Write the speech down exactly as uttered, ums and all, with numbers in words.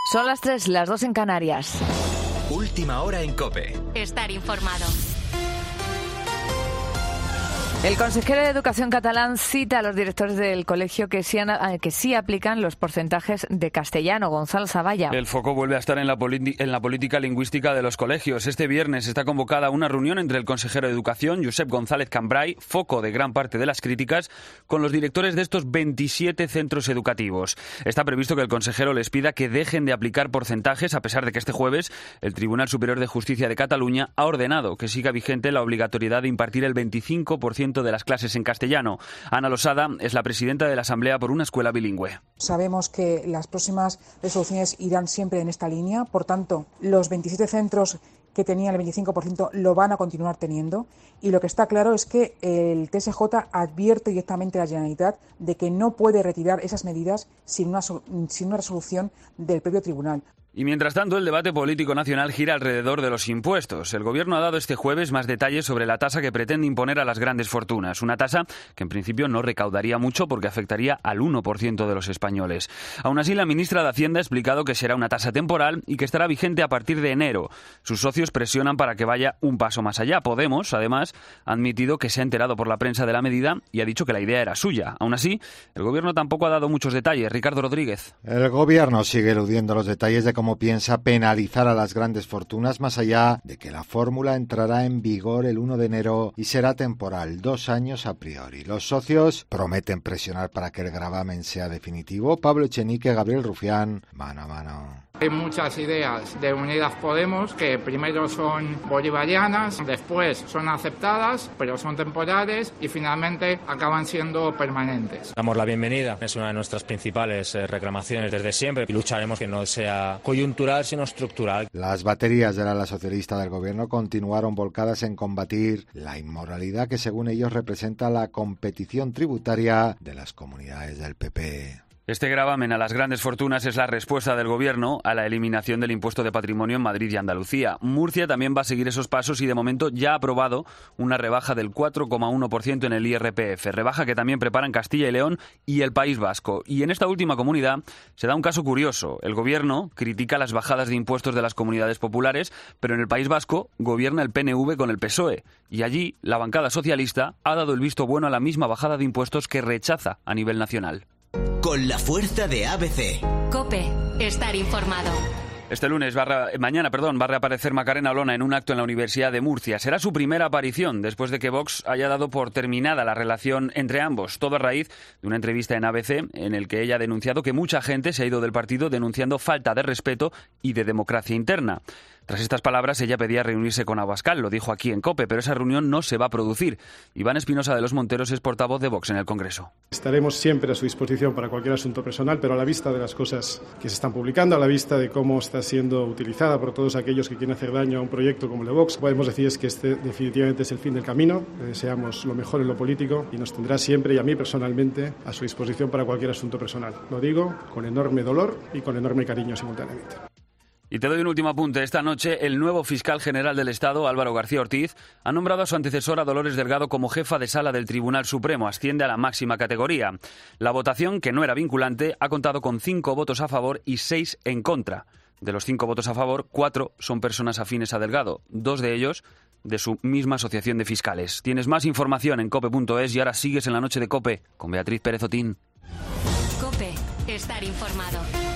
Son las tres, las dos en Canarias. Última hora en COPE. Estar informado. El consejero de Educación catalán cita a los directores del colegio que sí, han, que sí aplican los porcentajes de castellano. Gonzalo Zavalla. El foco vuelve a estar en la, en la política lingüística de los colegios. Este viernes está convocada una reunión entre el consejero de Educación, Josep González Cambray, foco de gran parte de las críticas, con los directores de estos veintisiete centros educativos. Está previsto que el consejero les pida que dejen de aplicar porcentajes, a pesar de que este jueves el Tribunal Superior de Justicia de Cataluña ha ordenado que siga vigente la obligatoriedad de impartir el veinticinco por ciento de las clases en castellano. Ana Losada es la presidenta de la Asamblea por una escuela bilingüe. Sabemos que las próximas resoluciones irán siempre en esta línea, por tanto, los veintisiete centros que tenían el veinticinco por ciento lo van a continuar teniendo, y lo que está claro es que el T S J advierte directamente a la Generalitat de que no puede retirar esas medidas sin una, sin una resolución del propio tribunal. Y mientras tanto, el debate político nacional gira alrededor de los impuestos. El Gobierno ha dado este jueves más detalles sobre la tasa que pretende imponer a las grandes fortunas. Una tasa que en principio no recaudaría mucho porque afectaría al uno por ciento de los españoles. Aún así, la ministra de Hacienda ha explicado que será una tasa temporal y que estará vigente a partir de enero. Sus socios presionan para que vaya un paso más allá. Podemos, además, ha admitido que se ha enterado por la prensa de la medida y ha dicho que la idea era suya. Aún así, el Gobierno tampoco ha dado muchos detalles. Ricardo Rodríguez. El Gobierno sigue eludiendo los detalles de cómo piensa penalizar a las grandes fortunas, más allá de que la fórmula entrará en vigor el uno de enero y será temporal, dos años a priori. Los socios prometen presionar para que el gravamen sea definitivo. Pablo Echenique, Gabriel Rufián, mano a mano. Hay muchas ideas de Unidas Podemos que primero son bolivarianas, después son aceptadas, pero son temporales y finalmente acaban siendo permanentes. Damos la bienvenida, es una de nuestras principales eh, reclamaciones desde siempre y lucharemos que no sea coyuntural sino estructural. Las baterías del ala socialista del Gobierno continuaron volcadas en combatir la inmoralidad que según ellos representa la competición tributaria de las comunidades del P P. Este gravamen a las grandes fortunas es la respuesta del Gobierno a la eliminación del impuesto de patrimonio en Madrid y Andalucía. Murcia también va a seguir esos pasos y de momento ya ha aprobado una rebaja del cuatro coma uno por ciento en el I R P F, rebaja que también preparan Castilla y León y el País Vasco. Y en esta última comunidad se da un caso curioso. El Gobierno critica las bajadas de impuestos de las comunidades populares, pero en el País Vasco gobierna el P N V con el P S O E. Y allí la bancada socialista ha dado el visto bueno a la misma bajada de impuestos que rechaza a nivel nacional. Con la fuerza de A B C. COPE. Estar informado. Este lunes, va a, mañana, perdón, va a reaparecer Macarena Olona en un acto en la Universidad de Murcia. Será su primera aparición después de que Vox haya dado por terminada la relación entre ambos. Todo a raíz de una entrevista en A B C en el que ella ha denunciado que mucha gente se ha ido del partido denunciando falta de respeto y de democracia interna. Tras estas palabras, ella pedía reunirse con Abascal, lo dijo aquí en COPE, pero esa reunión no se va a producir. Iván Espinosa de los Monteros es portavoz de Vox en el Congreso. Estaremos siempre a su disposición para cualquier asunto personal, pero a la vista de las cosas que se están publicando, a la vista de cómo está siendo utilizada por todos aquellos que quieren hacer daño a un proyecto como el de Vox, podemos decir es que este definitivamente es el fin del camino. Le deseamos lo mejor en lo político y nos tendrá siempre, y a mí personalmente, a su disposición para cualquier asunto personal. Lo digo con enorme dolor y con enorme cariño simultáneamente. Y te doy un último apunte. Esta noche, el nuevo fiscal general del Estado, Álvaro García Ortiz, ha nombrado a su antecesora Dolores Delgado como jefa de sala del Tribunal Supremo. Asciende a la máxima categoría. La votación, que no era vinculante, ha contado con cinco votos a favor y seis en contra. De los cinco votos a favor, cuatro son personas afines a Delgado, dos de ellos de su misma asociación de fiscales. Tienes más información en cope punto es y ahora sigues en la noche de COPE con Beatriz Pérez Otín. COPE. Estar informado.